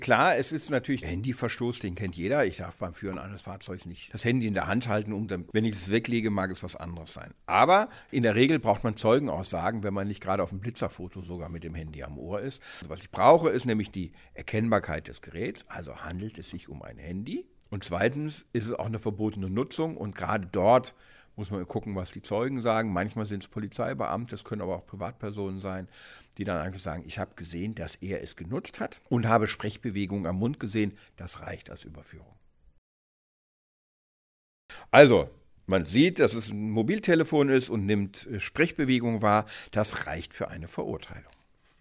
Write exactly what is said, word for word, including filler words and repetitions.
Klar, es ist natürlich Handyverstoß, den kennt jeder. Ich darf beim Führen eines Fahrzeugs nicht das Handy in der Hand halten, um dann, wenn ich es weglege, mag es was anderes sein. Aber in der Regel braucht man Zeugenaussagen, wenn man nicht gerade auf dem Blitzerfoto sogar mit dem Handy am Ohr ist. Also was ich brauche, ist nämlich die Erkennbarkeit des Geräts. Also handelt es sich um ein Handy. Und zweitens ist es auch eine verbotene Nutzung. Und gerade dort muss man gucken, was die Zeugen sagen. Manchmal sind es Polizeibeamte, das können aber auch Privatpersonen sein, die dann einfach sagen, ich habe gesehen, dass er es genutzt hat und habe Sprechbewegungen am Mund gesehen. Das reicht als Überführung. Also, man sieht, dass es ein Mobiltelefon ist und nimmt Sprechbewegungen wahr. Das reicht für eine Verurteilung.